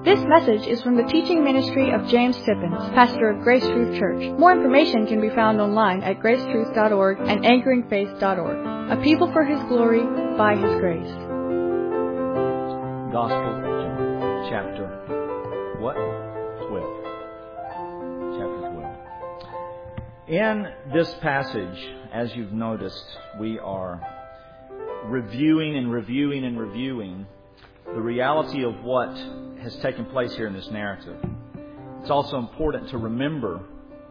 This message is from the teaching ministry of James Tippins, pastor of Grace Truth Church. More information can be found online at gracetruth.org and anchoringfaith.org. A people for His glory, by His grace. Gospel of John, chapter 12. Chapter 12. In this passage, as you've noticed, we are reviewing the reality of what has taken place here in this narrative. It's also important to remember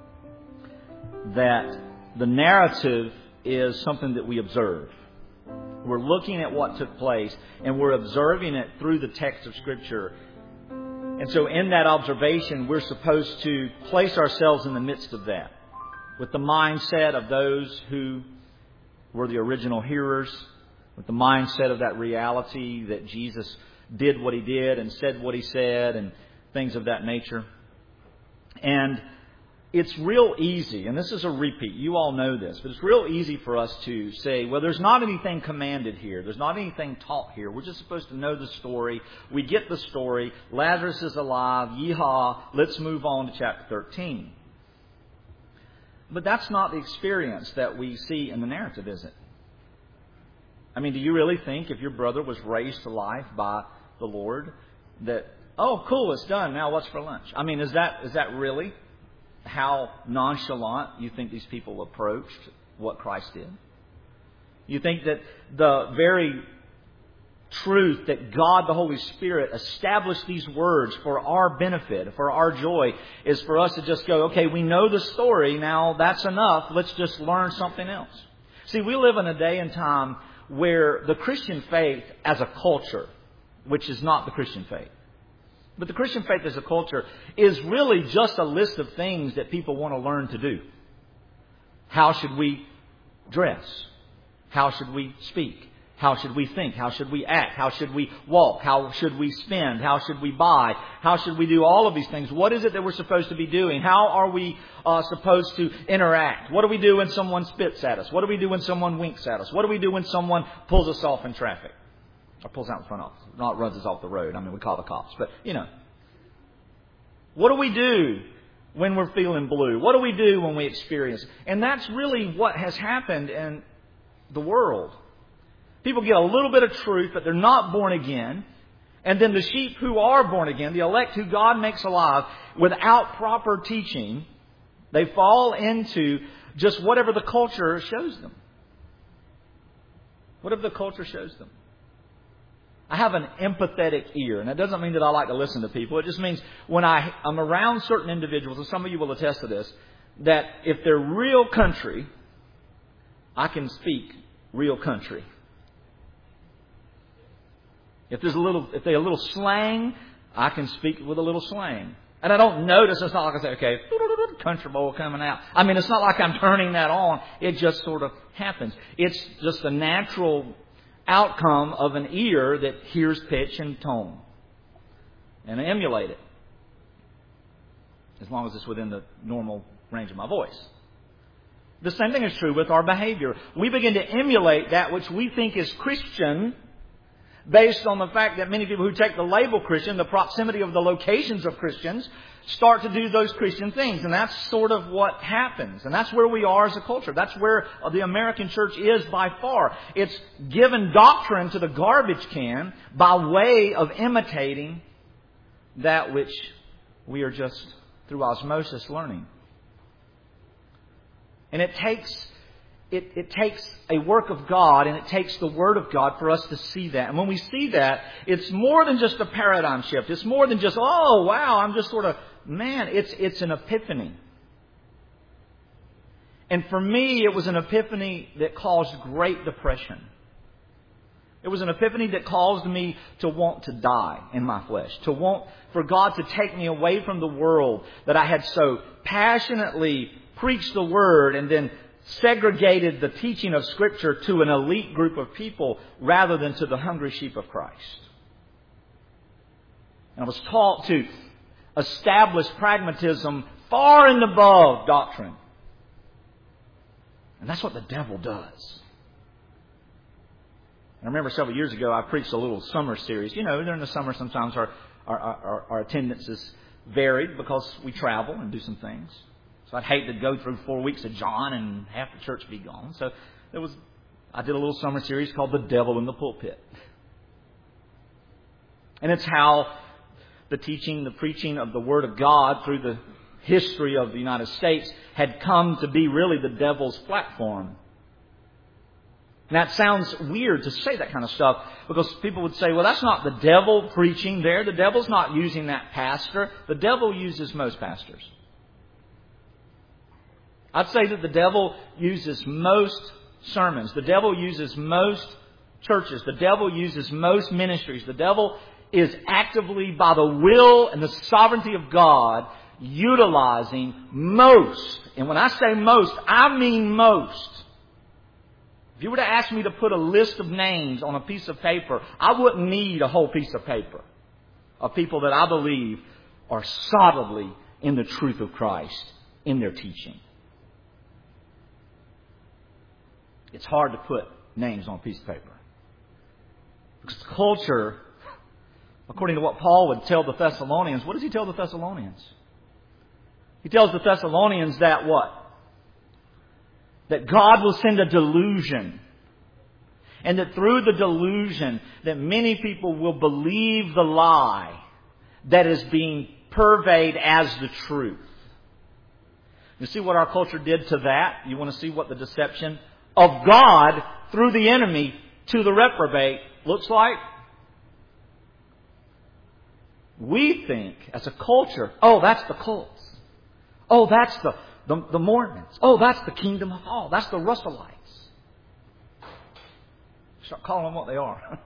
that the narrative is something that we observe. We're looking at what took place and we're observing it through the text of Scripture. And so in that observation, we're supposed to place ourselves in the midst of that with the mindset of those who were the original hearers, with the mindset of that reality that Jesus did what He did and said what He said and things of that nature. And it's real easy, and this is a repeat, you all know this, but it's real easy for us to say, well, there's not anything commanded here. There's not anything taught here. We're just supposed to know the story. We get the story. Lazarus is alive. Yeehaw. Let's move on to chapter 13. But that's not the experience that we see in the narrative, is it? I mean, do you really think if your brother was raised to life by the Lord that, oh, cool, it's done. Now what's for lunch? I mean, is that really how nonchalant you think these people approached what Christ did? You think that the very truth that God, the Holy Spirit, established these words for our benefit, for our joy, is for us to just go, okay, we know the story, now that's enough, let's just learn something else. See, we live in a day and time where the Christian faith as a culture, which is not the Christian faith, but the Christian faith as a culture is really just a list of things that people want to learn to do. How should we dress? How should we speak? How should we think? How should we act? How should we walk? How should we spend? How should we buy? How should we do all of these things? What is it that we're supposed to be doing? How are we supposed to interact? What do we do when someone spits at us? What do we do when someone winks at us? What do we do when someone pulls us off in traffic? Or pulls out in front of us. Not runs us off the road. I mean, we call the cops. But, you know. What do we do when we're feeling blue? What do we do when we experience? And that's really what has happened in the world. People get a little bit of truth, but they're not born again. And then the sheep who are born again, the elect who God makes alive, without proper teaching, they fall into just whatever the culture shows them. Whatever the culture shows them. I have an empathetic ear, and that doesn't mean that I like to listen to people. It just means when I'm around certain individuals, and some of you will attest to this, that if they're real country, I can speak real country. If they're a little slang, I can speak with a little slang. And I don't notice, it's not like I say, okay, country boy coming out. I mean, it's not like I'm turning that on. It just sort of happens. It's just a natural outcome of an ear that hears pitch and tone. And I emulate it. As long as it's within the normal range of my voice. The same thing is true with our behavior. We begin to emulate that which we think is Christian based on the fact that many people who take the label Christian, the proximity of the locations of Christians, start to do those Christian things. And that's sort of what happens. And that's where we are as a culture. That's where the American church is by far. It's given doctrine to the garbage can by way of imitating that which we are just through osmosis learning. And it takes a work of God, and it takes the Word of God for us to see that. And when we see that, it's more than just a paradigm shift. It's more than just, oh, wow, I'm just sort of, man, it's an epiphany. And for me, it was an epiphany that caused great depression. It was an epiphany that caused me to want to die in my flesh, to want for God to take me away from the world that I had so passionately preached the Word and then segregated the teaching of Scripture to an elite group of people rather than to the hungry sheep of Christ. And I was taught to establish pragmatism far and above doctrine. And that's what the devil does. I remember several years ago I preached a little summer series. You know, during the summer sometimes our attendance is varied because we travel and do some things. So I'd hate to go through 4 weeks of John and half the church be gone. So I did a little summer series called The Devil in the Pulpit. And it's how the teaching, the preaching of the Word of God through the history of the United States had come to be really the devil's platform. And that sounds weird to say that kind of stuff because people would say, well, that's not the devil preaching there. The devil's not using that pastor. The devil uses most pastors. I'd say that the devil uses most sermons. The devil uses most churches. The devil uses most ministries. The devil is actively, by the will and the sovereignty of God, utilizing most. And when I say most, I mean most. If you were to ask me to put a list of names on a piece of paper, I wouldn't need a whole piece of paper of people that I believe are solidly in the truth of Christ in their teaching. It's hard to put names on a piece of paper. Because culture, according to what Paul would tell the Thessalonians, what does he tell the Thessalonians? He tells the Thessalonians that what? That God will send a delusion. And that through the delusion, that many people will believe the lie that is being purveyed as the truth. You see what our culture did to that? You want to see what the deception of God through the enemy to the reprobate looks like? We think as a culture, oh, that's the cults. Oh, that's the Mormons. Oh, that's the Kingdom of Hall. That's the Russellites. Start calling them what they are.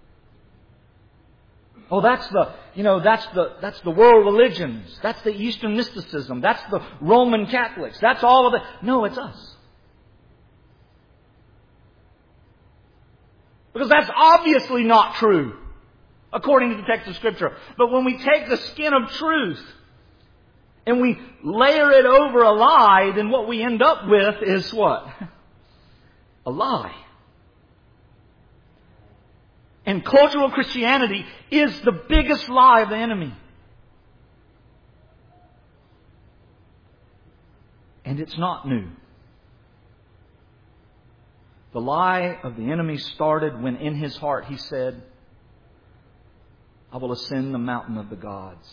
Oh, that's the world religions. That's the Eastern mysticism. That's the Roman Catholics. That's all of it. No, it's us. Because that's obviously not true, according to the text of Scripture. But when we take the skin of truth and we layer it over a lie, then what we end up with is what? A lie. And cultural Christianity is the biggest lie of the enemy. And it's not new. The lie of the enemy started when in his heart he said, I will ascend the mountain of the gods.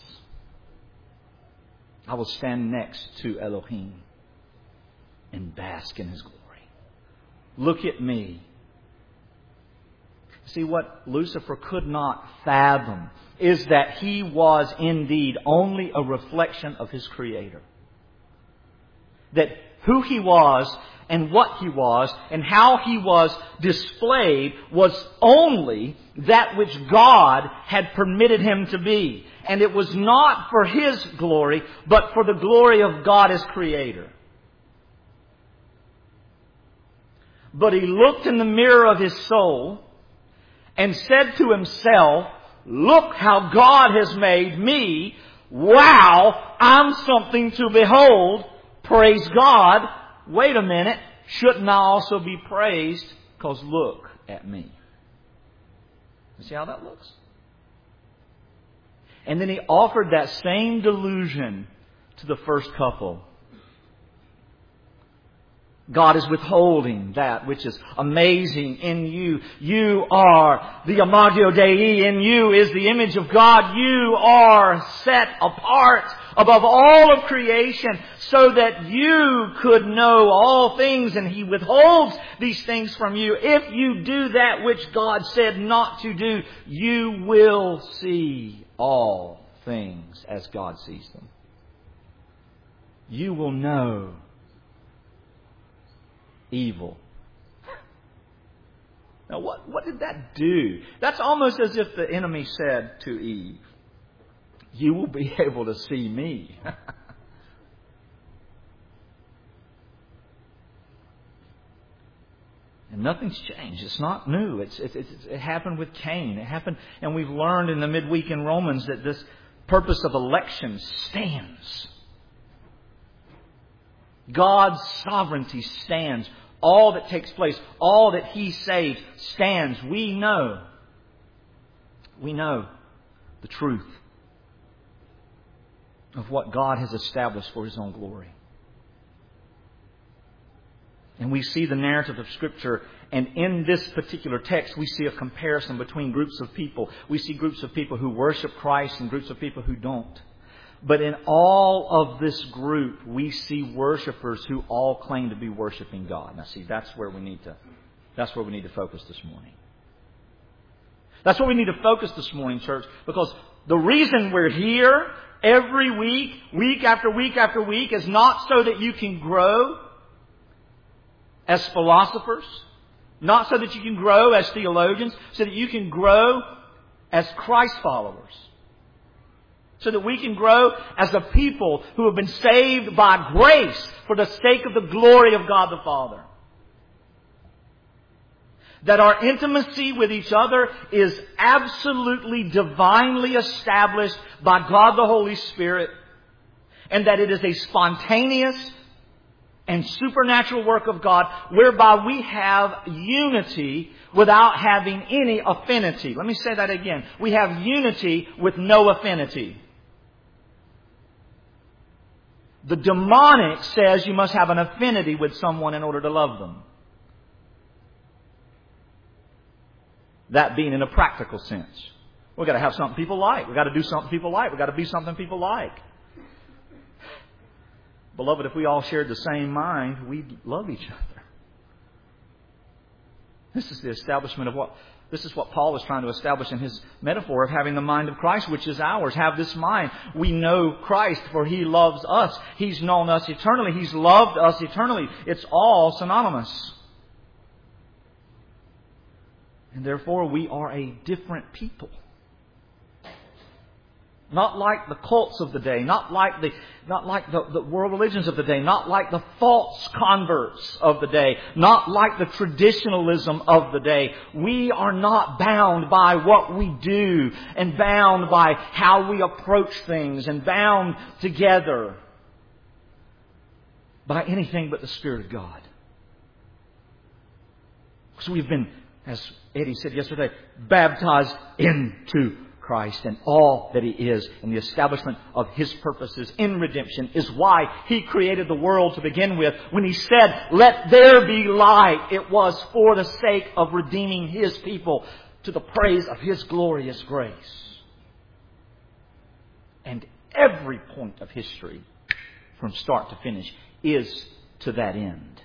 I will stand next to Elohim and bask in His glory. Look at me. See, what Lucifer could not fathom is that he was indeed only a reflection of his Creator. That who he was and what he was and how he was displayed was only that which God had permitted him to be. And it was not for his glory, but for the glory of God as Creator. But he looked in the mirror of his soul and said to himself, look how God has made me. Wow, I'm something to behold. Praise God. Wait a minute. Shouldn't I also be praised? Because look at me. You see how that looks? And then he offered that same delusion to the first couple. God is withholding that which is amazing in you. You are the Imago Dei. In you is the image of God. You are set apart above all of creation so that you could know all things. And He withholds these things from you. If you do that which God said not to do, you will see all things as God sees them. You will know evil. Now what did that do? That's almost as if the enemy said to Eve, you will be able to see me. And nothing's changed. It's not new. It happened with Cain. It happened, and we've learned in the midweek in Romans that this purpose of election stands. God's sovereignty stands all that takes place, all that He saves stands. We know the truth of what God has established for His own glory. And we see the narrative of Scripture, and in this particular text we see a comparison between groups of people. We see groups of people who worship Christ and groups of people who don't. But in all of this group, we see worshipers who all claim to be worshiping God. Now see, that's where we need to focus this morning. That's where we need to focus this morning, church, because the reason we're here every week, week after week after week, is not so that you can grow as philosophers, not so that you can grow as theologians, so that you can grow as Christ followers. So that we can grow as a people who have been saved by grace for the sake of the glory of God the Father. That our intimacy with each other is absolutely divinely established by God the Holy Spirit, and that it is a spontaneous and supernatural work of God whereby we have unity without having any affinity. Let me say that again. We have unity with no affinity. The demonic says you must have an affinity with someone in order to love them. That being in a practical sense. We've got to have something people like. We've got to do something people like. We've got to be something people like. Beloved, if we all shared the same mind, we'd love each other. This is the establishment of this is what Paul is trying to establish in his metaphor of having the mind of Christ, which is ours. Have this mind. We know Christ, for He loves us. He's known us eternally. He's loved us eternally. It's all synonymous. And therefore, we are a different people. Not like the cults of the day, not like the world religions of the day, not like the false converts of the day, not like the traditionalism of the day. We are not bound by what we do and bound by how we approach things and bound together by anything but the Spirit of God. So we've been, as Eddie said yesterday, baptized into Christ and all that He is, and the establishment of His purposes in redemption is why He created the world to begin with. When He said, "Let there be light," it was for the sake of redeeming His people to the praise of His glorious grace. And every point of history, from start to finish, is to that end.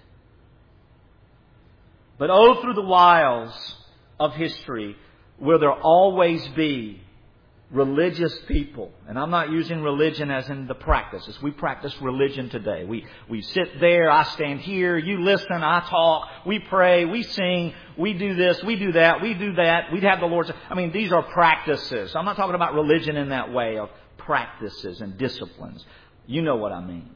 But oh, through the wiles of history, will there always be religious people. And I'm not using religion as in the practices. We practice religion today. We sit there, I stand here, you listen, I talk, we pray, we sing, we do this, we do that, we do that. We'd have the Lord's... these are practices. I'm not talking about religion in that way of practices and disciplines. You know what I mean.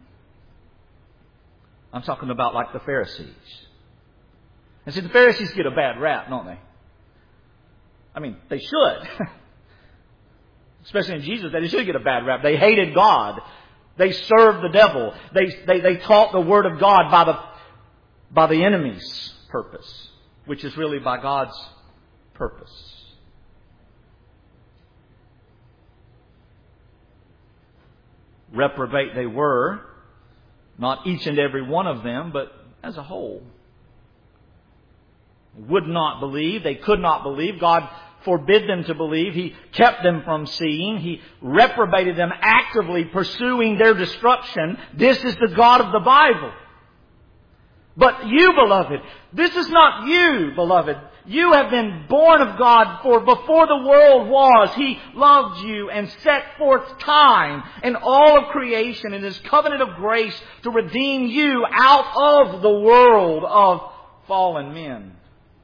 I'm talking about like the Pharisees. And see, the Pharisees get a bad rap, don't they? They should. Especially in Jesus' day, they should get a bad rap. They hated God. They served the devil. They taught the Word of God by the enemy's purpose, which is really by God's purpose. Reprobate they were, not each and every one of them, but as a whole. They would not believe. They could not believe. God forbid them to believe. He kept them from seeing. He reprobated them, actively pursuing their destruction. This is the God of the Bible. But you, beloved, this is not you, beloved. You have been born of God, for before the world was, He loved you and set forth time and all of creation in His covenant of grace to redeem you out of the world of fallen men.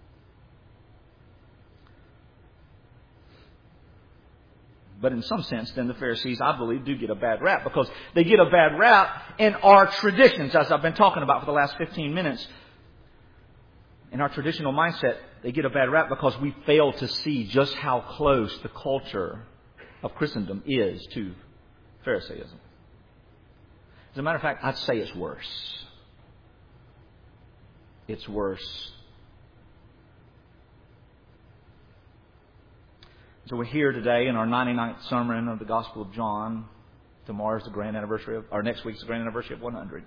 But in some sense, then the Pharisees, I believe, do get a bad rap, because they get a bad rap in our traditions, as I've been talking about for the last 15 minutes. In our traditional mindset, they get a bad rap because we fail to see just how close the culture of Christendom is to Pharisaism. As a matter of fact, I'd say it's worse. it's worse. So we're here today in our 99th sermon of the Gospel of John. Tomorrow's the grand anniversary or next week's the grand anniversary of 100.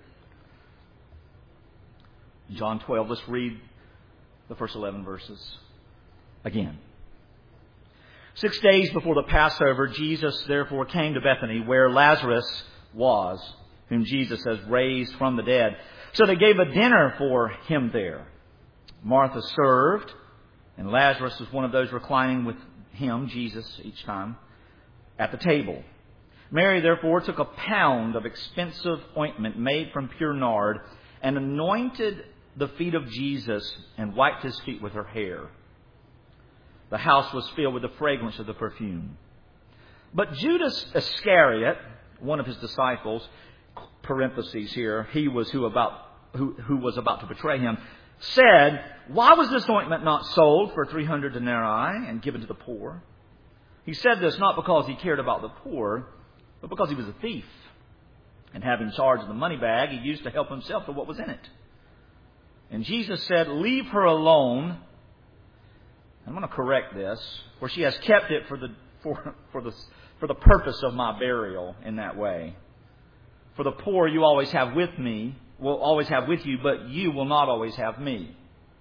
John 12, let's read the first 11 verses again. 6 days before the Passover, Jesus therefore came to Bethany, where Lazarus was, whom Jesus has raised from the dead. So they gave a dinner for him there. Martha served, and Lazarus was one of those reclining with him, Jesus, each time, at the table. Mary therefore took a pound of expensive ointment made from pure nard and anointed the feet of Jesus and wiped his feet with her hair. The house was filled with the fragrance of the perfume. But Judas Iscariot, one of his disciples, parentheses here, he was who was about to betray him, said, "Why was this ointment not sold for 300 denarii and given to the poor?" He said this not because he cared about the poor, but because he was a thief. And having charge of the money bag, he used to help himself to what was in it. And Jesus said, "Leave her alone." I'm going to correct this, for she has kept it for the purpose of my burial in that way. For the poor you always have with me, will always have with you, but you will not always have me.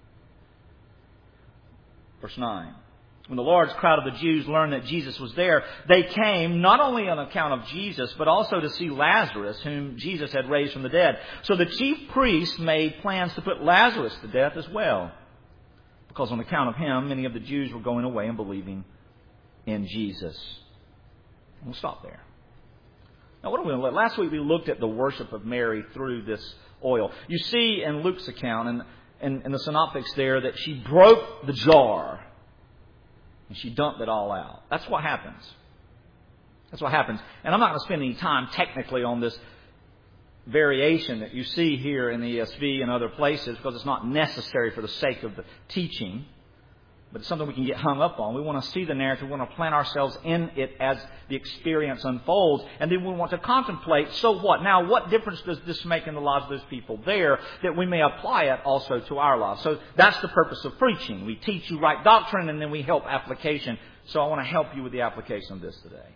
Verse 9. When the large crowd of the Jews learned that Jesus was there, they came not only on account of Jesus, but also to see Lazarus, whom Jesus had raised from the dead. So the chief priests made plans to put Lazarus to death as well, because on account of him, many of the Jews were going away and believing in Jesus. We'll stop there. Now, what are we going to look? Last week we looked at the worship of Mary through this oil. You see in Luke's account and in the synoptics there that she broke the jar and she dumped it all out. That's what happens. That's what happens. And I'm not going to spend any time technically on this variation that you see here in the ESV and other places because it's not necessary for the sake of the teaching. But it's something we can get hung up on. We want to see the narrative. We want to plant ourselves in it as the experience unfolds. And then we want to contemplate, so what? Now, what difference does this make in the lives of those people there that we may apply it also to our lives? So that's the purpose of preaching. We teach you right doctrine and then we help application. So I want to help you with the application of this today.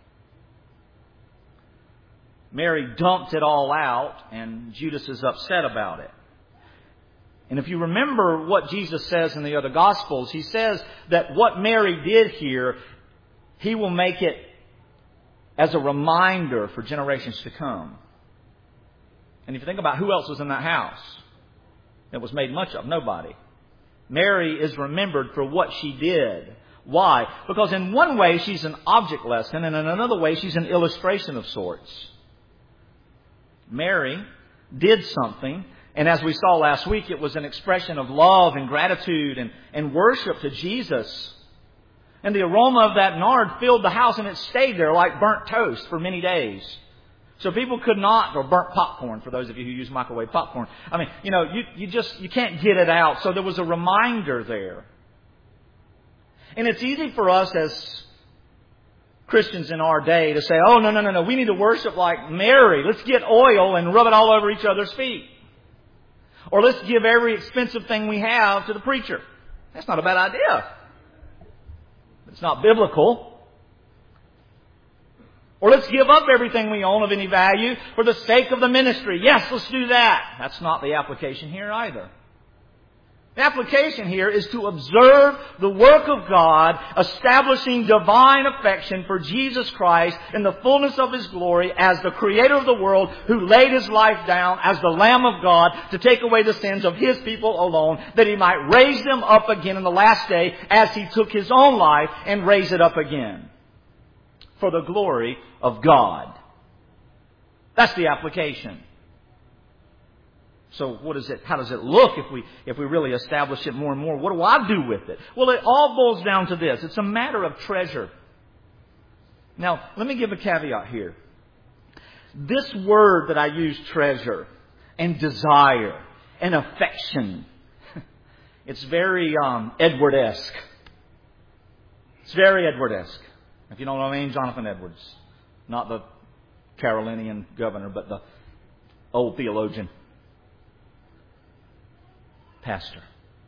Mary dumped it all out and Judas is upset about it. And if you remember what Jesus says in the other Gospels, he says that what Mary did here, he will make it as a reminder for generations to come. And if you think about who else was in that house, it was made much of. Nobody. Mary is remembered for what she did. Why? Because in one way she's an object lesson, and in another way she's an illustration of sorts. Mary did something. And as we saw last week, it was an expression of love and gratitude and worship to Jesus. And the aroma of that nard filled the house and it stayed there like burnt toast for many days. So people could not, or burnt popcorn for those of you who use microwave popcorn. I mean, you can't get it out. So there was a reminder there. And it's easy for us as Christians in our day to say, oh, no, we need to worship like Mary. Let's get oil and rub it all over each other's feet. Or let's give every expensive thing we have to the preacher. That's not a bad idea. It's not biblical. Or let's give up everything we own of any value for the sake of the ministry. Yes, let's do that. That's not the application here either. The application here is to observe the work of God, establishing divine affection for Jesus Christ in the fullness of His glory as the Creator of the world who laid His life down as the Lamb of God to take away the sins of His people alone, that He might raise them up again in the last day as He took His own life and raised it up again for the glory of God. That's the application. So how does it look if we really establish it more and more? What do I do with it? Well, it all boils down to this. It's a matter of treasure. Now, let me give a caveat here. This word that I use, treasure and desire and affection, it's very Edward-esque. It's very Edward-esque. If you don't know him, Jonathan Edwards. Not the Carolinian governor, but the old theologian. pastor.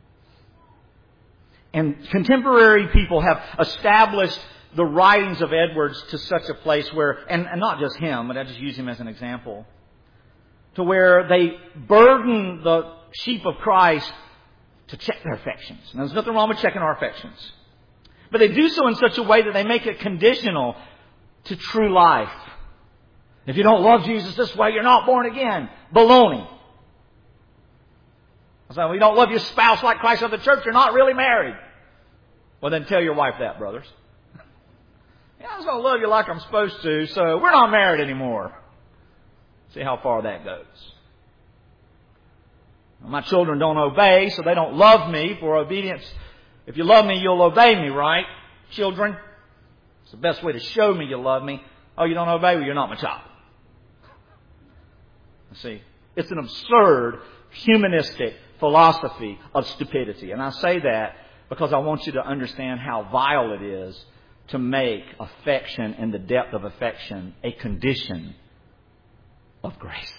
And contemporary people have established the writings of Edwards to such a place where, and not just him, but I just use him as an example, to where they burden the sheep of Christ to check their affections. Now, there's nothing wrong with checking our affections. But they do so in such a way that they make it conditional to true life. If you don't love Jesus this way, you're not born again. Baloney. So if you don't love your spouse like Christ of the church, you're not really married. Well, then tell your wife that, brothers. Yeah, I was going to love you like I'm supposed to, so we're not married anymore. See how far that goes. My children don't obey, so they don't love me for obedience. If you love me, you'll obey me, right? Children, it's the best way to show me you love me. Oh, you don't obey? Well, you're not my child. See, it's an absurd, humanistic philosophy of stupidity. And I say that because I want you to understand how vile it is to make affection and the depth of affection a condition of grace.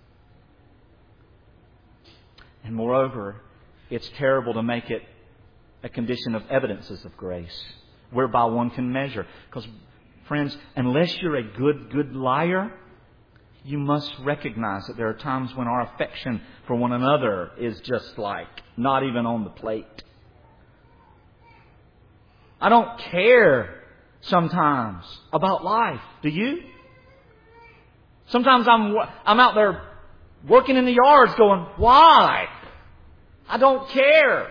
And moreover, it's terrible to make it a condition of evidences of grace, whereby one can measure. Because, friends, unless you're a good liar, you must recognize that there are times when our affection for one another is just like not even on the plate. I don't care sometimes about life. Do you? Sometimes I'm out there working in the yards going, why? I don't care.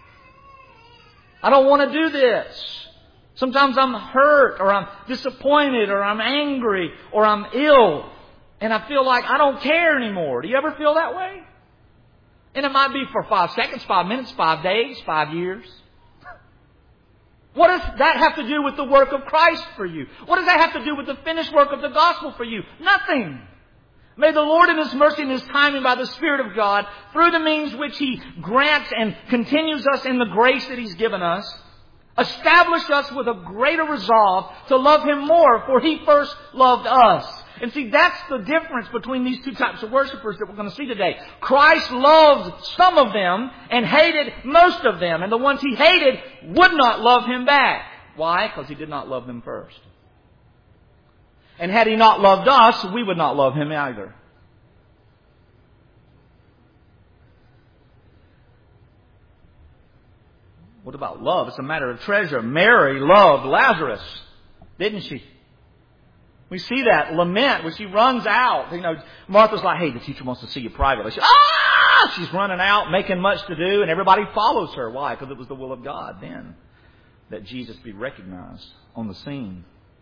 I don't want to do this. Sometimes I'm hurt or I'm disappointed or I'm angry or I'm ill and I feel like I don't care anymore. Do you ever feel that way? And it might be for 5 seconds, 5 minutes, 5 days, 5 years. What does that have to do with the work of Christ for you? What does that have to do with the finished work of the gospel for you? Nothing. May the Lord in His mercy and His timing by the Spirit of God, through the means which He grants and continues us in the grace that He's given us, establish us with a greater resolve to love Him more, for He first loved us. And see, that's the difference between these two types of worshipers that we're going to see today. Christ loved some of them and hated most of them. And the ones He hated would not love Him back. Why? Because He did not love them first. And had He not loved us, we would not love Him either. What about love? It's a matter of treasure. Mary loved Lazarus, didn't she? We see that lament when she runs out. You know, Martha's like, hey, the teacher wants to see you privately. She's running out, making much to do, and everybody follows her. Why? Because it was the will of God then that Jesus be recognized on the scene.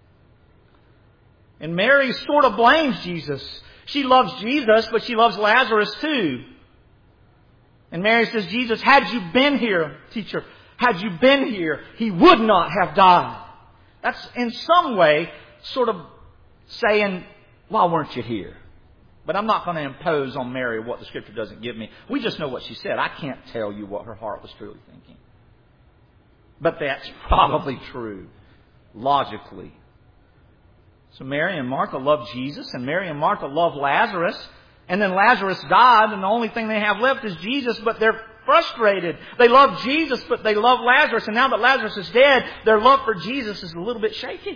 And Mary sort of blames Jesus. She loves Jesus, but she loves Lazarus too. And Mary says, Jesus, had you been here, teacher, had you been here, he would not have died. That's in some way sort of saying, why weren't you here? But I'm not going to impose on Mary what the Scripture doesn't give me. We just know what she said. I can't tell you what her heart was truly thinking. But that's probably true, logically. So Mary and Martha love Jesus, and Mary and Martha love Lazarus. And then Lazarus died, and the only thing they have left is Jesus, but they're frustrated. They love Jesus, but they love Lazarus. And now that Lazarus is dead, their love for Jesus is a little bit shaky.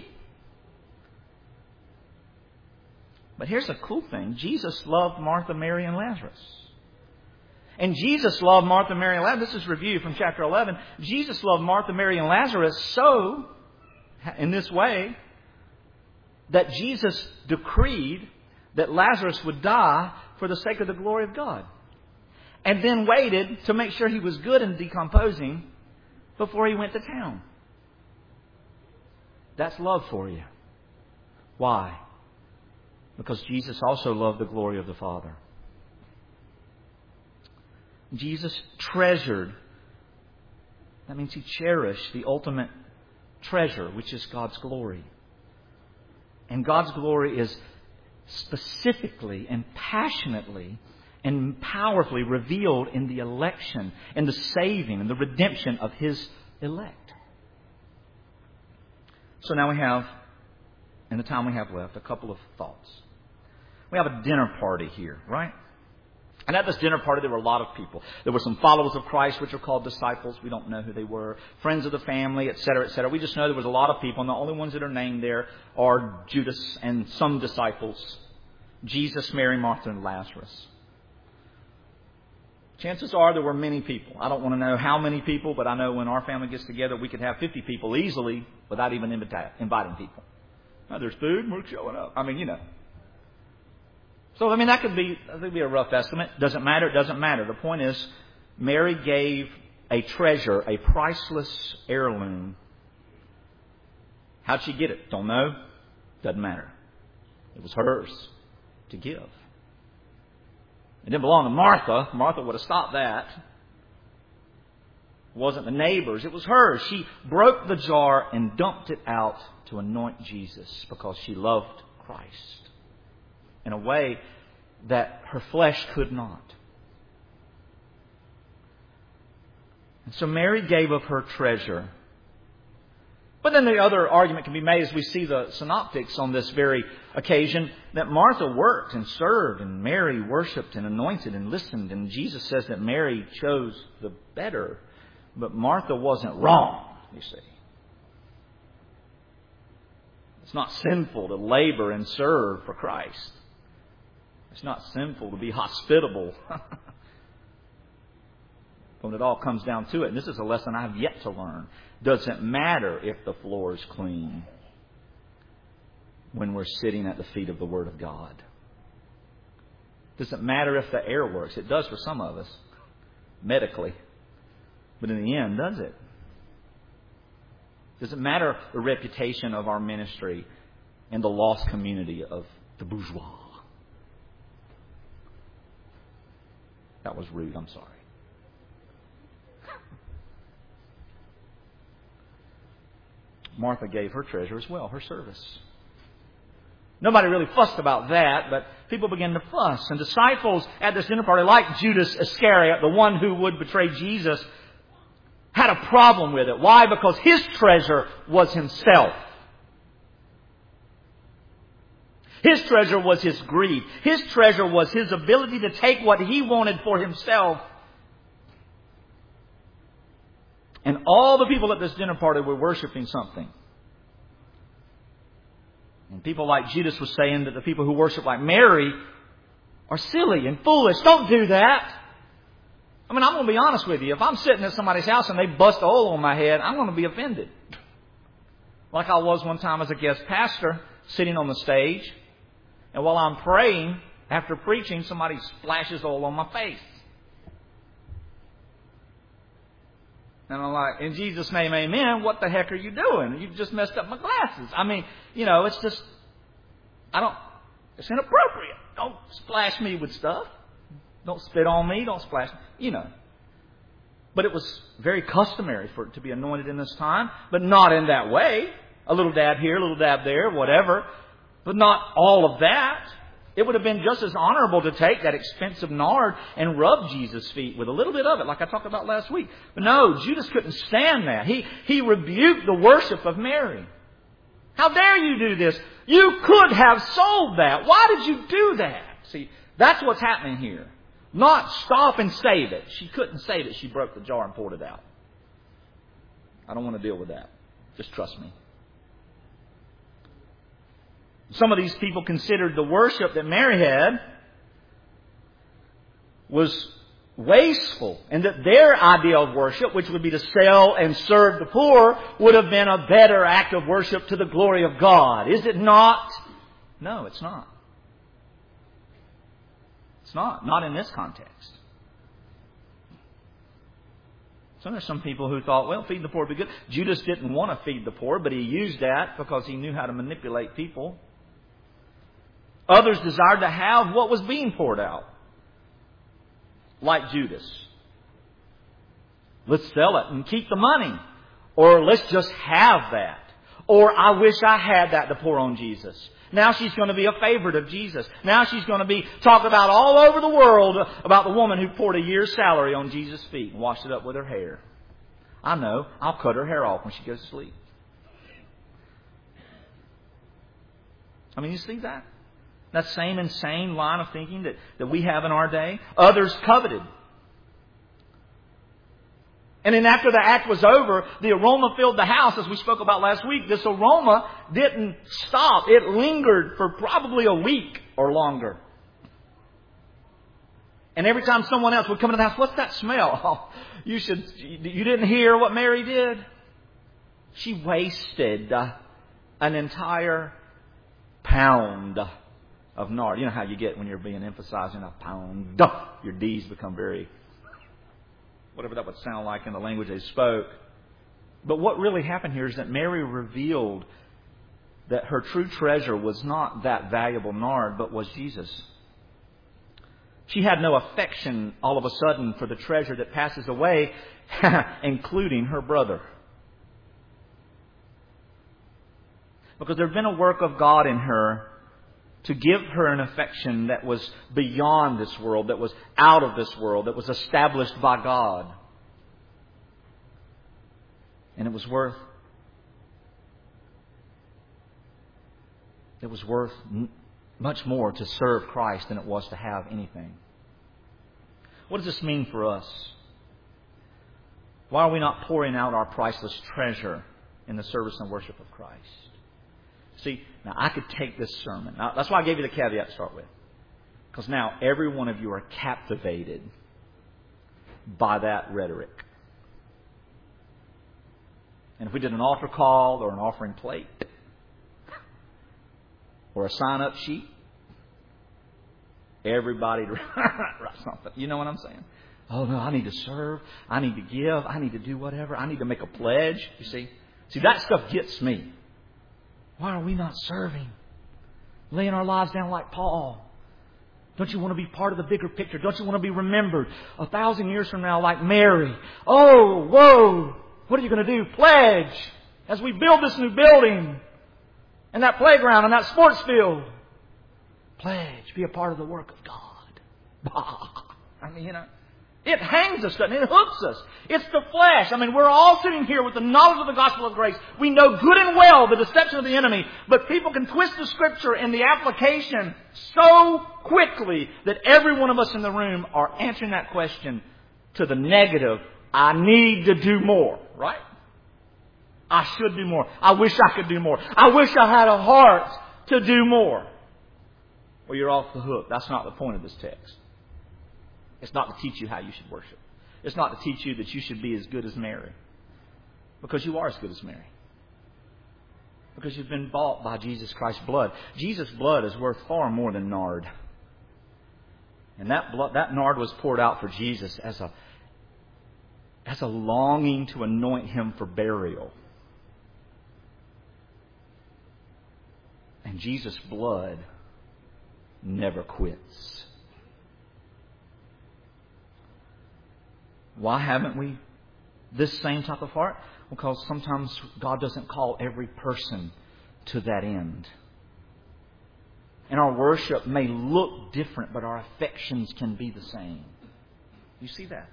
But here's the cool thing. Jesus loved Martha, Mary, and Lazarus. And Jesus loved Martha, Mary, and Lazarus. This is review from chapter 11. Jesus loved Martha, Mary, and Lazarus so, in this way, that Jesus decreed that Lazarus would die for the sake of the glory of God. And then waited to make sure he was good and decomposing before he went to town. That's love for you. Why? Because Jesus also loved the glory of the Father. Jesus treasured, that means He cherished the ultimate treasure, which is God's glory. And God's glory is specifically and passionately and powerfully revealed in the election and the saving and the redemption of His elect. So now we have, in the time we have left, a couple of thoughts. We have a dinner party here, right? And at this dinner party, there were a lot of people. There were some followers of Christ, which are called disciples. We don't know who they were. Friends of the family, etc., etc. We just know there was a lot of people, and the only ones that are named there are Judas and some disciples. Jesus, Mary, Martha, and Lazarus. Chances are there were many people. I don't want to know how many people, but I know when our family gets together, we could have 50 people easily without even inviting people. Now, there's food, we're showing up. I mean, you know. So, I mean, that could be a rough estimate. Doesn't matter. It doesn't matter. The point is, Mary gave a treasure, a priceless heirloom. How'd she get it? Don't know. Doesn't matter. It was hers to give. It didn't belong to Martha. Martha would have stopped that. It wasn't the neighbors. It was hers. She broke the jar and dumped it out to anoint Jesus because she loved Christ in a way that her flesh could not. And so Mary gave of her treasure. But then the other argument can be made as we see the synoptics on this very occasion that Martha worked and served and Mary worshipped and anointed and listened. And Jesus says that Mary chose the better. But Martha wasn't wrong, you see. It's not sinful to labor and serve for Christ. It's not sinful to be hospitable. When it all comes down to it, and this is a lesson I have yet to learn, doesn't matter if the floor is clean when we're sitting at the feet of the Word of God. Doesn't matter if the air works. It does for some of us, medically. But in the end, does it? Doesn't matter the reputation of our ministry in the lost community of the bourgeois. That was rude, I'm sorry. Martha gave her treasure as well, her service. Nobody really fussed about that, but people began to fuss. And disciples at this dinner party, like Judas Iscariot, the one who would betray Jesus, had a problem with it. Why? Because his treasure was himself. His treasure was his greed. His treasure was his ability to take what he wanted for himself. And all the people at this dinner party were worshiping something. And people like Judas was saying that the people who worship like Mary are silly and foolish. Don't do that. I mean, I'm going to be honest with you. If I'm sitting at somebody's house and they bust a hole on my head, I'm going to be offended. Like I was one time as a guest pastor, sitting on the stage. And while I'm praying, after preaching, somebody splashes oil on my face. And I'm like, in Jesus' name, amen, what the heck are you doing? You've just messed up my glasses. I mean, you know, it's just, it's inappropriate. Don't splash me with stuff. Don't spit on me. Don't splash me. You know. But it was very customary for it to be anointed in this time, but not in that way. A little dab here, a little dab there, whatever. But not all of that. It would have been just as honorable to take that expensive nard and rub Jesus' feet with a little bit of it, like I talked about last week. But no, Judas couldn't stand that. He rebuked the worship of Mary. How dare you do this? You could have sold that. Why did you do that? See, that's what's happening here. Not stop and save it. She couldn't save it. She broke the jar and poured it out. I don't want to deal with that. Just trust me. Some of these people considered the worship that Mary had was wasteful, and that their idea of worship, which would be to sell and serve the poor, would have been a better act of worship to the glory of God. Is it not? No, it's not. It's not. Not in this context. So there's some people who thought, well, feed the poor would be good. Judas didn't want to feed the poor, but he used that because he knew how to manipulate people. Others desired to have what was being poured out. Like Judas. Let's sell it and keep the money. Or let's just have that. Or I wish I had that to pour on Jesus. Now she's going to be a favorite of Jesus. Now she's going to be talked about all over the world about the woman who poured a year's salary on Jesus' feet and washed it up with her hair. I know. I'll cut her hair off when she goes to sleep. I mean, you see that? That same insane line of thinking that we have in our day. Others coveted. And then after the act was over, the aroma filled the house, as we spoke about last week. This aroma didn't stop. It lingered for probably a week or longer. And every time someone else would come into the house, what's that smell? Oh, you didn't hear what Mary did? She wasted an entire pound of nard. You know how you get when you're being emphasizing a pound. Your D's become very, whatever that would sound like in the language they spoke. But what really happened here is that Mary revealed that her true treasure was not that valuable nard, but was Jesus. She had no affection all of a sudden for the treasure that passes away, including her brother. Because there had been a work of God in her to give her an affection that was beyond this world, that was out of this world, that was established by God. And it was worth much more to serve Christ than it was to have anything. What does this mean for us? Why are we not pouring out our priceless treasure in the service and worship of Christ? See, now I could take this sermon. Now, that's why I gave you the caveat to start with. Because now every one of you are captivated by that rhetoric. And if we did an altar call or an offering plate or a sign-up sheet, everybody write something. You know what I'm saying? Oh, no, I need to serve. I need to give. I need to do whatever. I need to make a pledge. You see? See, that stuff gets me. Why are we not serving? Laying our lives down like Paul. Don't you want to be part of the bigger picture? Don't you want to be remembered 1,000 years from now like Mary? Oh, whoa. What are you going to do? Pledge. As we build this new building and that playground and that sports field. Pledge. Be a part of the work of God. I mean, it hangs us, doesn't it? It hooks us. It's the flesh. I mean, we're all sitting here with the knowledge of the gospel of grace. We know good and well the deception of the enemy. But people can twist the scripture and the application so quickly that every one of us in the room are answering that question to the negative. I need to do more, right? I should do more. I wish I could do more. I wish I had a heart to do more. Well, you're off the hook. That's not the point of this text. It's not to teach you how you should worship. It's not to teach you that you should be as good as Mary. Because you are as good as Mary. Because you've been bought by Jesus Christ's blood. Jesus' blood is worth far more than nard. And that nard was poured out for Jesus as a longing to anoint Him for burial. And Jesus' blood never quits. Why haven't we this same type of heart? Because sometimes God doesn't call every person to that end. And our worship may look different, but our affections can be the same. You see that?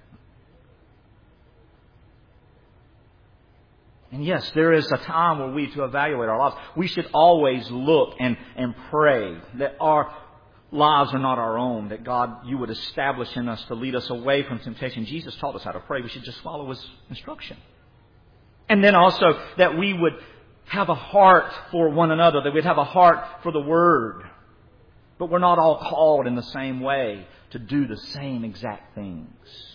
And yes, there is a time where we to evaluate our lives. We should always look and pray that our lives are not our own, that God, you would establish in us to lead us away from temptation. Jesus taught us how to pray. We should just follow His instruction. And then also that we would have a heart for one another, that we'd have a heart for the Word. But we're not all called in the same way to do the same exact things.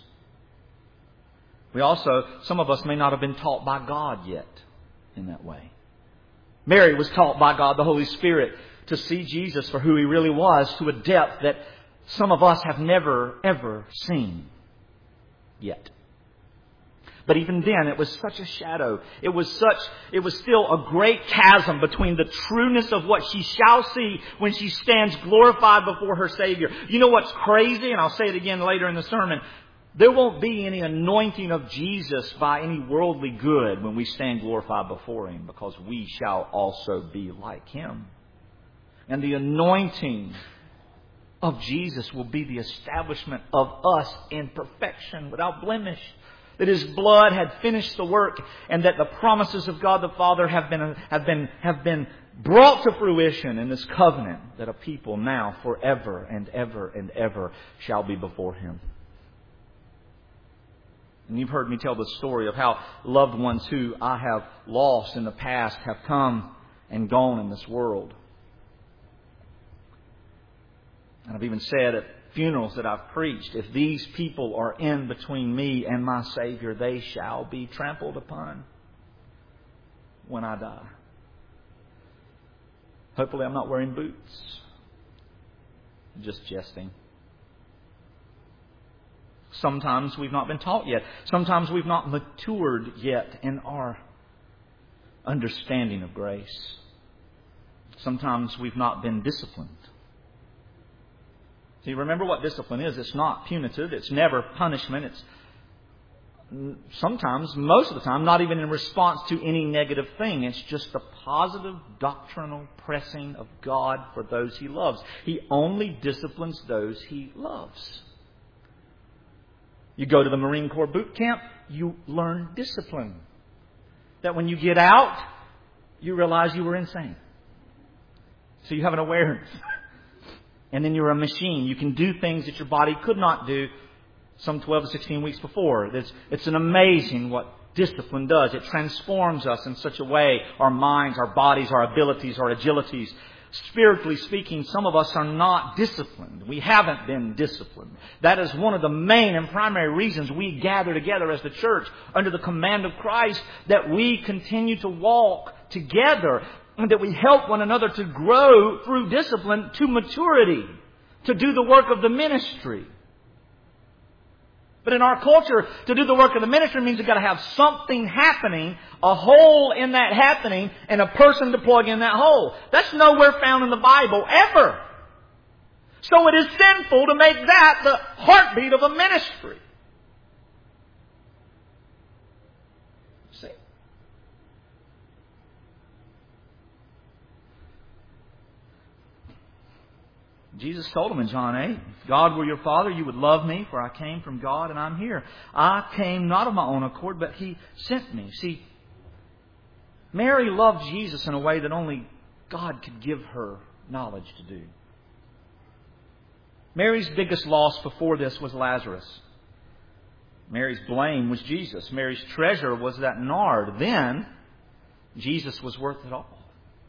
Some of us may not have been taught by God yet in that way. Mary was taught by God, the Holy Spirit, to see Jesus for who He really was to a depth that some of us have never, ever seen yet. But even then, it was such a shadow. It was still a great chasm between the trueness of what she shall see when she stands glorified before her Savior. You know what's crazy? And I'll say it again later in the sermon. There won't be any anointing of Jesus by any worldly good when we stand glorified before Him, because we shall also be like Him. And the anointing of Jesus will be the establishment of us in perfection, without blemish. that His blood had finished the work, and that the promises of God the Father have been brought to fruition in this covenant, that a people now forever and ever and ever shall be before Him. And you've heard me tell the story of how loved ones who I have lost in the past have come and gone in this world. And I've even said at funerals that I've preached, if these people are in between me and my Savior, they shall be trampled upon when I die. Hopefully I'm not wearing boots. Just jesting. Sometimes we've not been taught yet. Sometimes we've not matured yet in our understanding of grace. Sometimes we've not been disciplined. See, remember what discipline is. It's not punitive. It's never punishment. It's sometimes, most of the time, not even in response to any negative thing. It's just the positive doctrinal pressing of God for those He loves. He only disciplines those He loves. You go to the Marine Corps boot camp, you learn discipline. That when you get out, you realize you were insane. So you have an awareness. And then you're a machine. You can do things that your body could not do some 12 to 16 weeks before. It's an amazing what discipline does. It transforms us in such a way, our minds, our bodies, our abilities, our agilities. Spiritually speaking, some of us are not disciplined. We haven't been disciplined. That is one of the main and primary reasons we gather together as the church under the command of Christ, that we continue to walk together and that we help one another to grow through discipline to maturity, to do the work of the ministry. But in our culture, to do the work of the ministry means you've got to have something happening, a hole in that happening, and a person to plug in that hole. That's nowhere found in the Bible, ever. So it is sinful to make that the heartbeat of a ministry. See? Jesus told him in John 8, if God were your Father, you would love me, for I came from God and I'm here. I came not of my own accord, but He sent me. See, Mary loved Jesus in a way that only God could give her knowledge to do. Mary's biggest loss before this was Lazarus. Mary's blame was Jesus. Mary's treasure was that nard. Then, Jesus was worth it all.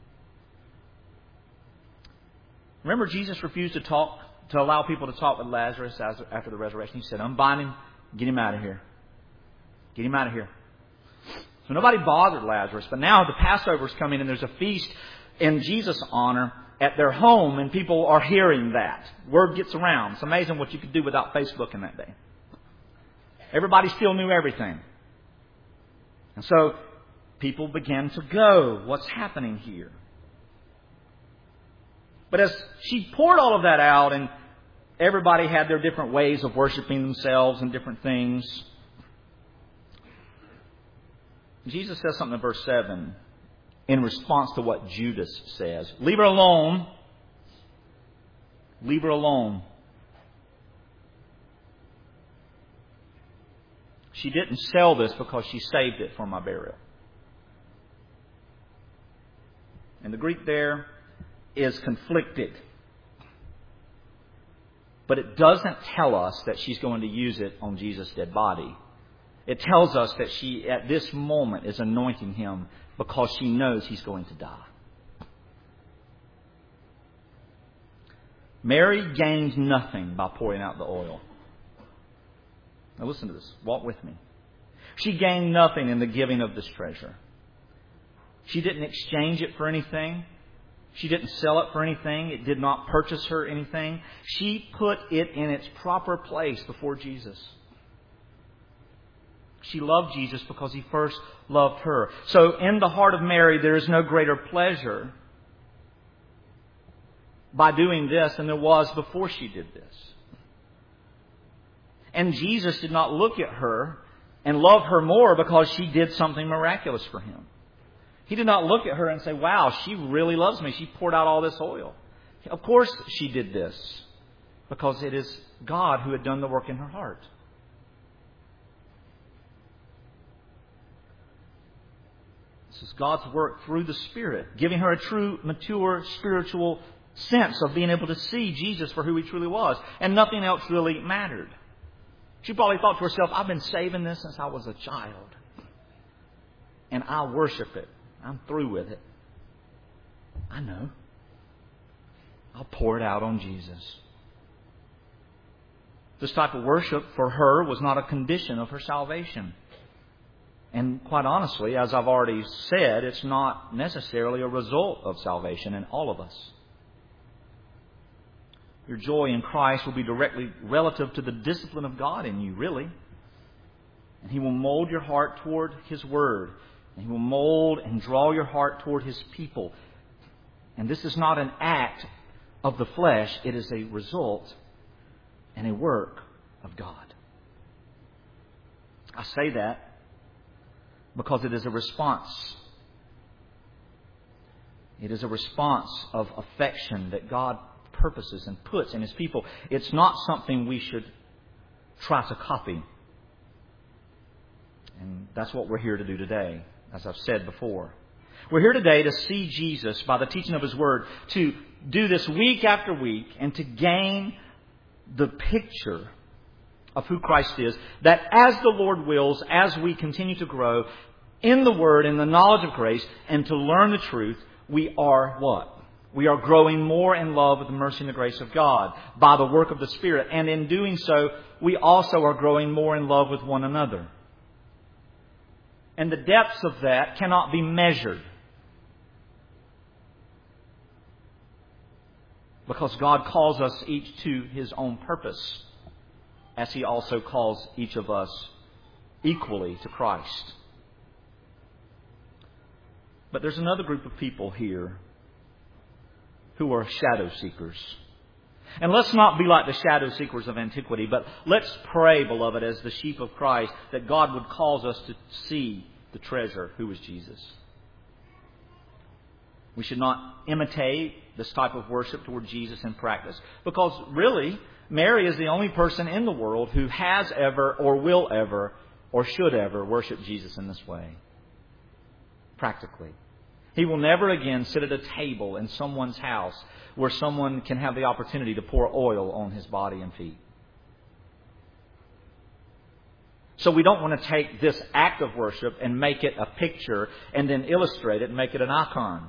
Remember, Jesus refused to allow people to talk with Lazarus after the resurrection. He said, unbind him, get him out of here. Get him out of here. So nobody bothered Lazarus. But now the Passover is coming and there's a feast in Jesus' honor at their home, and people are hearing that. Word gets around. It's amazing what you could do without Facebook in that day. Everybody still knew everything. And so people began to go. What's happening here? But as she poured all of that out, and everybody had their different ways of worshiping themselves and different things, Jesus says something in verse 7 in response to what Judas says. Leave her alone. Leave her alone. She didn't sell this because she saved it for my burial. And the Greek there is conflicted. But it doesn't tell us that she's going to use it on Jesus' dead body. It tells us that she, at this moment, is anointing Him because she knows He's going to die. Mary gained nothing by pouring out the oil. Now listen to this. Walk with me. She gained nothing in the giving of this treasure. She didn't exchange it for anything. She didn't sell it for anything. It did not purchase her anything. She put it in its proper place before Jesus. She loved Jesus because He first loved her. So in the heart of Mary, there is no greater pleasure by doing this than there was before she did this. And Jesus did not look at her and love her more because she did something miraculous for Him. He did not look at her and say, wow, she really loves me. She poured out all this oil. Of course she did this because it is God who had done the work in her heart. This is God's work through the Spirit, giving her a true, mature, spiritual sense of being able to see Jesus for who He truly was. And nothing else really mattered. She probably thought to herself, I've been saving this since I was a child. And I worship it. I'm through with it. I know. I'll pour it out on Jesus. This type of worship for her was not a condition of her salvation. And quite honestly, as I've already said, it's not necessarily a result of salvation in all of us. Your joy in Christ will be directly relative to the discipline of God in you, really. And He will mold your heart toward His Word. And He will mold and draw your heart toward His people. And this is not an act of the flesh. It is a result and a work of God. I say that because it is a response. It is a response of affection that God purposes and puts in His people. It's not something we should try to copy. And that's what we're here to do today, as I've said before. We're here today to see Jesus by the teaching of His Word, to do this week after week and to gain the picture of who Christ is, that as the Lord wills, as we continue to grow in the Word, in the knowledge of grace, and to learn the truth, we are what? We are growing more in love with the mercy and the grace of God by the work of the Spirit. And in doing so, we also are growing more in love with one another. And the depths of that cannot be measured. Because God calls us each to His own purpose, as He also calls each of us equally to Christ. But there's another group of people here who are shadow seekers. And let's not be like the shadow seekers of antiquity, but let's pray, beloved, as the sheep of Christ, that God would cause us to see the treasure, who is Jesus. We should not imitate this type of worship toward Jesus in practice. Because really, Mary is the only person in the world who has ever or will ever or should ever worship Jesus in this way. Practically. He will never again sit at a table in someone's house where someone can have the opportunity to pour oil on his body and feet. So we don't want to take this act of worship and make it a picture and then illustrate it and make it an icon.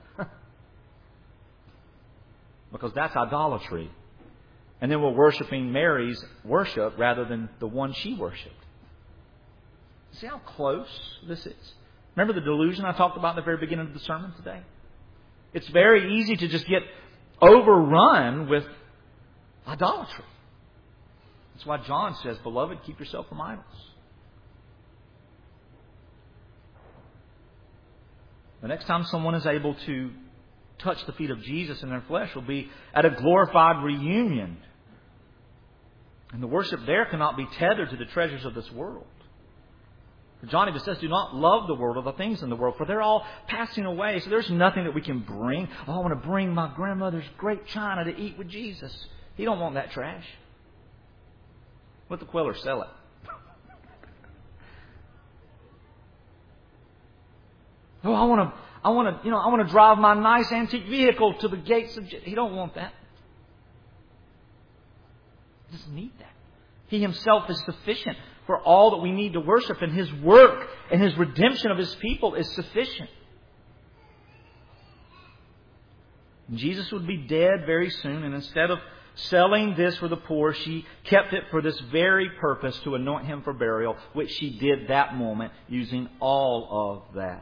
Because that's idolatry. And then we're worshiping Mary's worship rather than the one she worshipped. See how close this is? Remember the delusion I talked about in the very beginning of the sermon today? It's very easy to just get overrun with idolatry. That's why John says, "Beloved, keep yourself from idols." The next time someone is able to touch the feet of Jesus in their flesh will be at a glorified reunion. And the worship there cannot be tethered to the treasures of this world. For John even says, do not love the world or the things in the world, for they're all passing away. So there's nothing that we can bring. Oh, I want to bring my grandmother's great china to eat with Jesus. He don't want that trash. Let the Queller sell it. Oh, I want to drive my nice antique vehicle to the gates of... He don't want that. He doesn't need that. He Himself is sufficient for all that we need to worship, and His work and His redemption of His people is sufficient. Jesus would be dead very soon, and instead of selling this for the poor, she kept it for this very purpose, to anoint Him for burial, which she did that moment using all of that.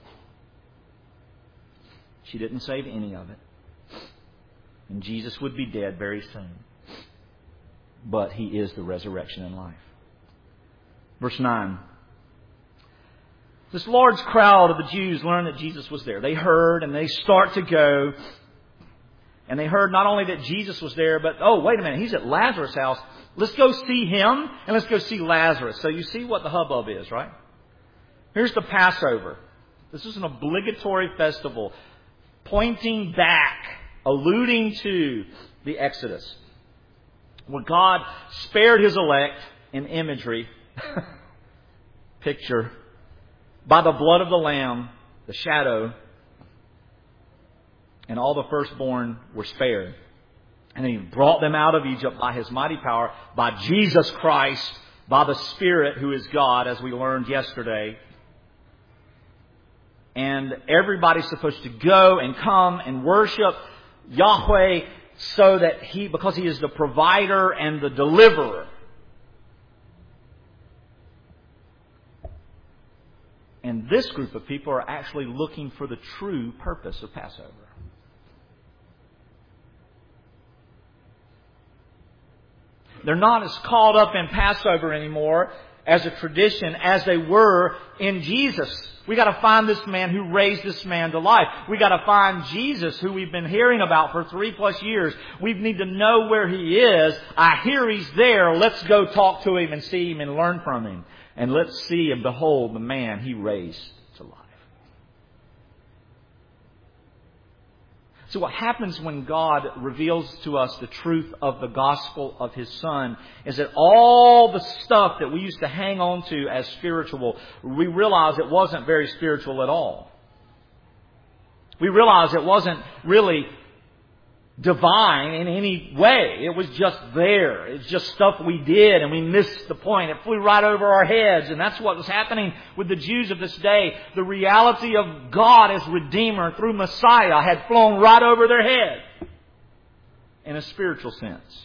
She didn't save any of it. And Jesus would be dead very soon. But He is the resurrection and life. Verse 9. This large crowd of the Jews learned that Jesus was there. They heard and they start to go. And they heard not only that Jesus was there, but, oh, wait a minute, He's at Lazarus' house. Let's go see Him and let's go see Lazarus. So you see what the hubbub is, right? Here's the Passover. This is an obligatory festival pointing back, alluding to the Exodus, where God spared His elect in imagery, picture, by the blood of the Lamb, the shadow, and all the firstborn were spared. And He brought them out of Egypt by His mighty power, by Jesus Christ, by the Spirit who is God, as we learned yesterday. And everybody's supposed to go and come and worship Yahweh so that because He is the provider and the deliverer. And this group of people are actually looking for the true purpose of Passover. They're not as caught up in Passover anymore as a tradition as they were in Jesus. We got to find this man who raised this man to life. We got to find Jesus, who we've been hearing about for 3+ years. We need to know where He is. I hear He's there. Let's go talk to Him and see Him and learn from Him. And let's see and behold the man He raised to life. So what happens when God reveals to us the truth of the gospel of His Son is that all the stuff that we used to hang on to as spiritual, we realize it wasn't very spiritual at all. We realize it wasn't really divine in any way. It was just there. It's just stuff we did and we missed the point. It flew right over our heads. And that's what was happening with the Jews of this day. The reality of God as Redeemer through Messiah had flown right over their head in a spiritual sense.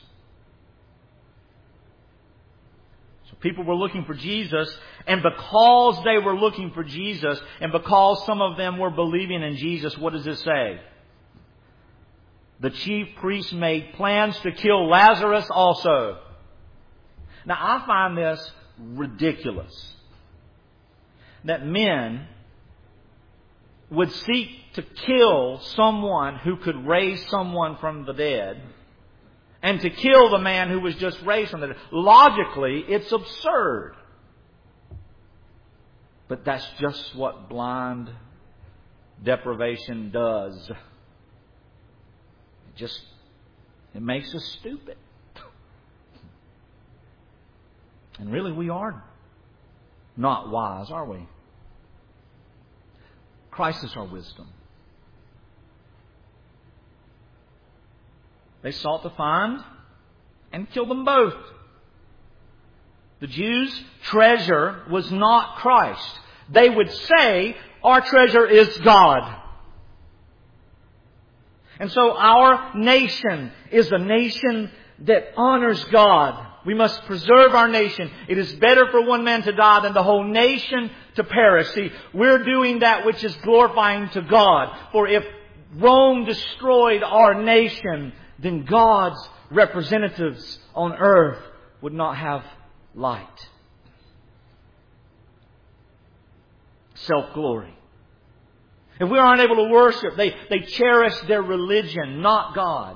So people were looking for Jesus, and because they were looking for Jesus, and because some of them were believing in Jesus, what does it say? The chief priests made plans to kill Lazarus also. Now, I find this ridiculous. That men would seek to kill someone who could raise someone from the dead, and to kill the man who was just raised from the dead. Logically, it's absurd. But that's just what blind deprivation does. It makes us stupid. And really we are not wise, are we? Christ is our wisdom. They sought to find and kill them both. The Jews' treasure was not Christ. They would say, our treasure is God. And so our nation is a nation that honors God. We must preserve our nation. It is better for one man to die than the whole nation to perish. See, we're doing that which is glorifying to God. For if Rome destroyed our nation, then God's representatives on earth would not have light. Self-glory. If we aren't able to worship, they cherish their religion, not God.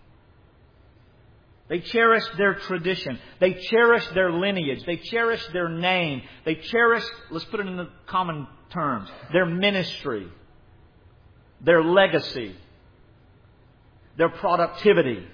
They cherish their tradition. They cherish their lineage. They cherish their name. They cherish, let's put it in the common terms, their ministry, their legacy, their productivity.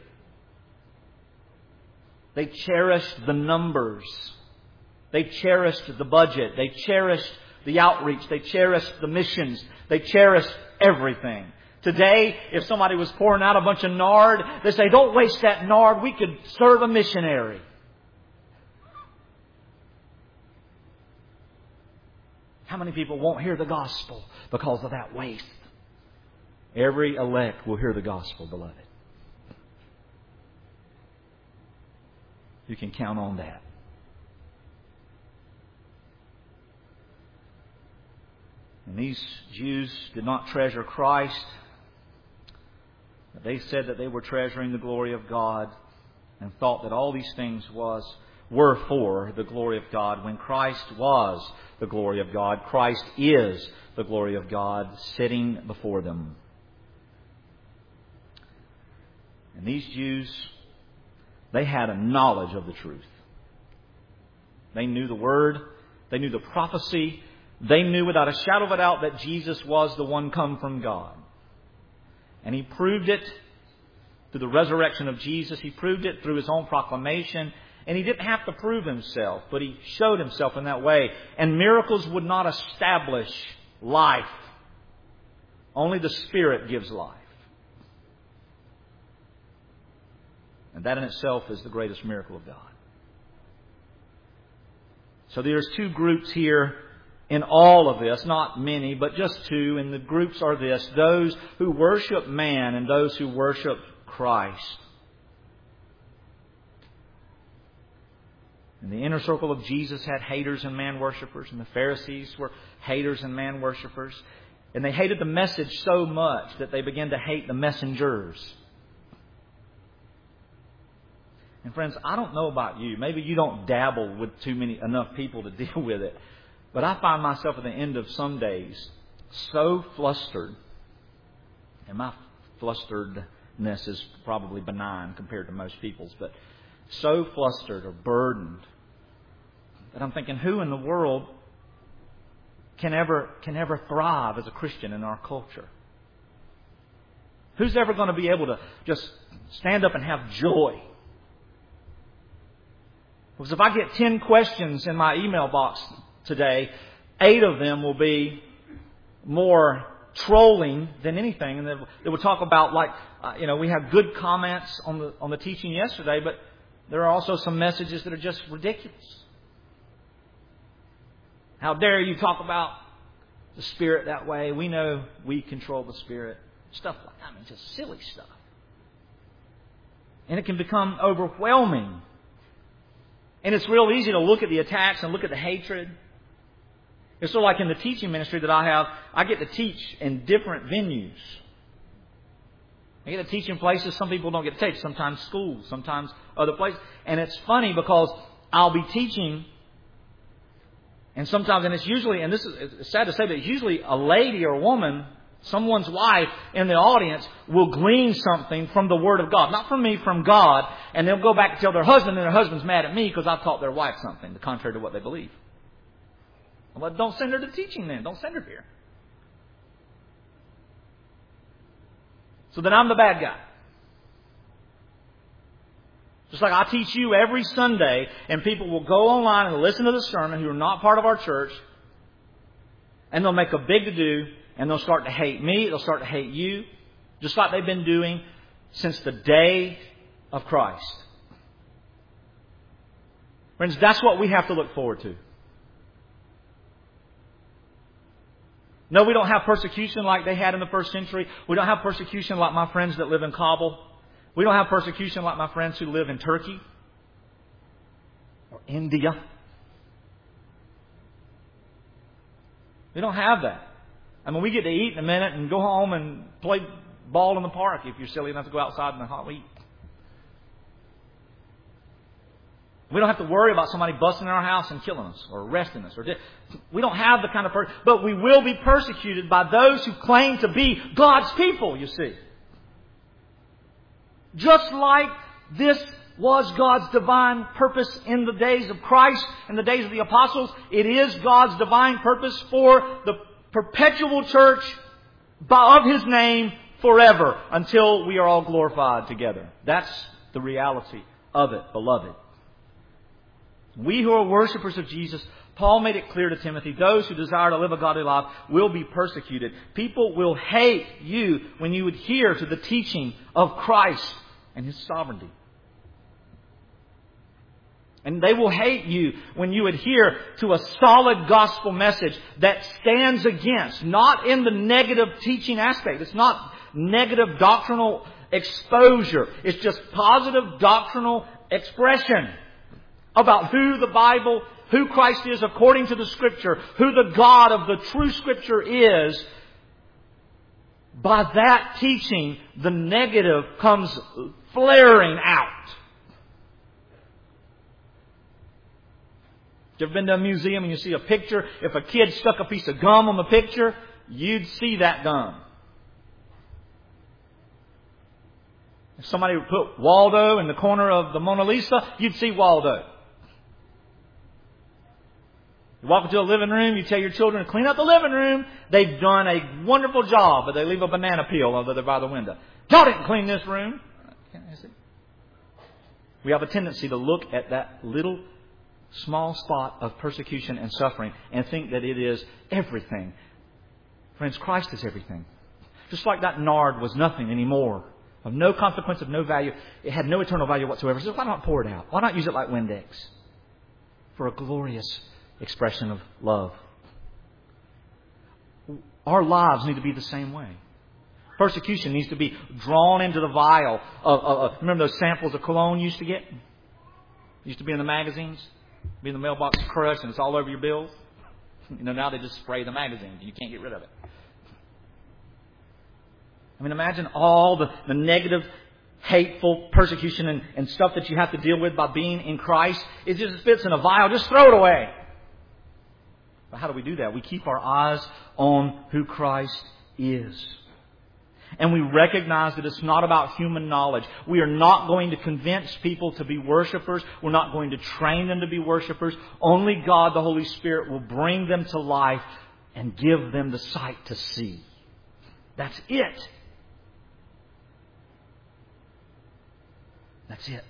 They cherished the numbers. They cherished the budget. They cherished the outreach. They cherished the missions. They cherished everything. Today, if somebody was pouring out a bunch of nard, they say, don't waste that nard. We could serve a missionary. How many people won't hear the gospel because of that waste? Every elect will hear the gospel, beloved. You can count on that. And these Jews did not treasure Christ. They said that they were treasuring the glory of God and thought that all these things were for the glory of God, when Christ was the glory of God. Christ is the glory of God sitting before them. And these Jews, they had a knowledge of the truth. They knew the Word. They knew the prophecy. They knew without a shadow of a doubt that Jesus was the one come from God. And He proved it through the resurrection of Jesus. He proved it through His own proclamation. And He didn't have to prove Himself, but He showed Himself in that way. And miracles would not establish life Only the Spirit gives life. And that in itself is the greatest miracle of God. So there's two groups here in all of this, not many, but just two. And the groups are this: those who worship man and those who worship Christ. And the inner circle of Jesus had haters and man worshippers, and the Pharisees were haters and man worshippers. And they hated the message so much that they began to hate the messengers. And friends, I don't know about you. Maybe you don't dabble with enough people to deal with it. But I find myself at the end of some days so flustered. And my flusteredness is probably benign compared to most people's. But so flustered or burdened that I'm thinking, who in the world can ever thrive as a Christian in our culture? Who's ever going to be able to just stand up and have joy? Because if I get 10 questions in my email box today, 8 of them will be more trolling than anything. And they will talk about, we have good comments on the teaching yesterday, but there are also some messages that are just ridiculous. How dare you talk about the Spirit that way? We know we control the Spirit. Stuff like that. Just silly stuff. And it can become overwhelming. And it's real easy to look at the attacks and look at the hatred. It's sort of like in the teaching ministry that I have, I get to teach in different venues. I get to teach in places some people don't get to teach. Sometimes schools, sometimes other places. And it's funny because I'll be teaching, and sometimes, and it's usually, and this is it's sad to say, but it's usually a lady or a woman, someone's wife in the audience will glean something from the Word of God. Not from me, from God. And they'll go back and tell their husband, and their husband's mad at me because I've taught their wife something contrary to what they believe. Well, don't send her to teaching then. Don't send her here. So then I'm the bad guy. Just like I teach you every Sunday, and people will go online and listen to the sermon who are not part of our church, and they'll make a big to-do, and they'll start to hate me, they'll start to hate you, just like they've been doing since the day of Christ. Friends, that's what we have to look forward to. No, we don't have persecution like they had in the first century. We don't have persecution like my friends that live in Kabul. We don't have persecution like my friends who live in Turkey or India. We don't have that. I mean, we get to eat in a minute and go home and play ball in the park if you're silly enough to go outside in the hot heat. We don't have to worry about somebody busting in our house and killing us or arresting us. We don't have the kind of but we will be persecuted by those who claim to be God's people, you see. Just like this was God's divine purpose in the days of Christ and the days of the apostles, it is God's divine purpose for the perpetual church of His name forever until we are all glorified together. That's the reality of it, beloved. We who are worshippers of Jesus, Paul made it clear to Timothy, those who desire to live a godly life will be persecuted. People will hate you when you adhere to the teaching of Christ and His sovereignty. And they will hate you when you adhere to a solid gospel message that stands against, not in the negative teaching aspect. It's not negative doctrinal exposure. It's just positive doctrinal expression about who the Bible, who Christ is according to the Scripture, who the God of the true Scripture is. By that teaching, the negative comes flaring out. You ever been to a museum and you see a picture? If a kid stuck a piece of gum on the picture, you'd see that gum. If somebody would put Waldo in the corner of the Mona Lisa, you'd see Waldo. You walk into a living room, you tell your children to clean up the living room. They've done a wonderful job, but they leave a banana peel over there by the window. Y'all didn't clean this room. We have a tendency to look at that little small spot of persecution and suffering and think that it is everything. Friends, Christ is everything. Just like that nard was nothing anymore, of no consequence, of no value. It had no eternal value whatsoever. So why not pour it out? Why not use it like Windex for a glorious expression of love? Our lives need to be the same way. Persecution needs to be drawn into the vial of remember those samples of cologne you used to get? Used to be in the magazines, be in the mailbox crushed, and it's all over your bills. Now they just spray the magazines and you can't get rid of it. I mean, imagine all the negative, hateful persecution and stuff that you have to deal with by being in Christ. It just fits in a vial. Just throw it away. But how do we do that? We keep our eyes on who Christ is. And we recognize that it's not about human knowledge. We are not going to convince people to be worshipers. We're not going to train them to be worshipers. Only God, the Holy Spirit, will bring them to life and give them the sight to see. That's it. That's it.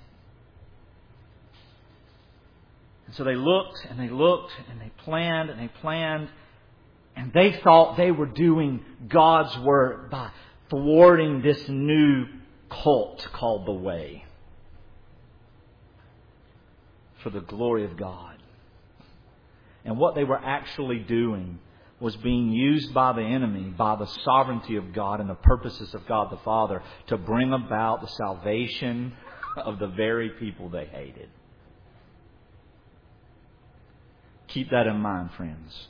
And so they looked and they looked and they planned and they planned. And they thought they were doing God's work by thwarting this new cult called the Way for the glory of God. And what they were actually doing was being used by the enemy, by the sovereignty of God and the purposes of God the Father, to bring about the salvation of the very people they hated. Keep that in mind, friends.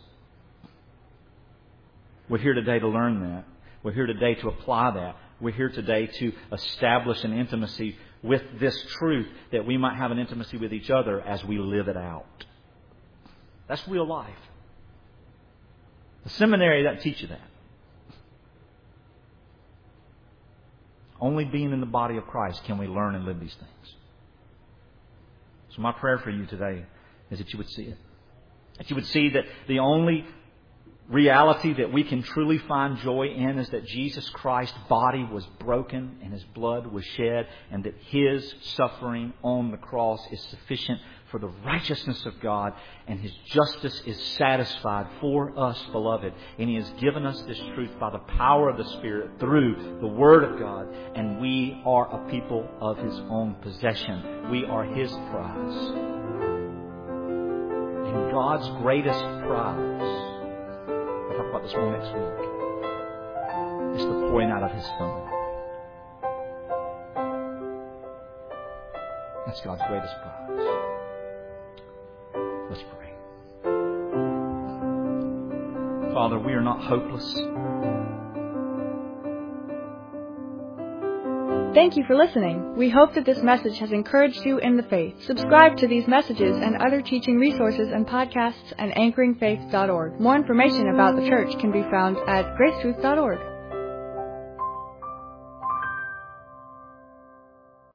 We're here today to learn that. We're here today to apply that. We're here today to establish an intimacy with this truth, that we might have an intimacy with each other as we live it out. That's real life. The seminary doesn't teach you that. Only being in the body of Christ can we learn and live these things. So my prayer for you today is that you would see it. That you would see that the only reality that we can truly find joy in is that Jesus Christ's body was broken and His blood was shed, and that His suffering on the cross is sufficient for the righteousness of God, and His justice is satisfied for us, beloved. And He has given us this truth by the power of the Spirit through the Word of God, and we are a people of His own possession. We are His prize. And God's greatest prize, we'll talk about this more next week, is the pouring out of His Son. That's God's greatest prize. Let's pray. Father, we are not hopeless. Thank you for listening. We hope that this message has encouraged you in the faith. Subscribe to these messages and other teaching resources and podcasts at anchoringfaith.org. More information about the church can be found at gracetruth.org.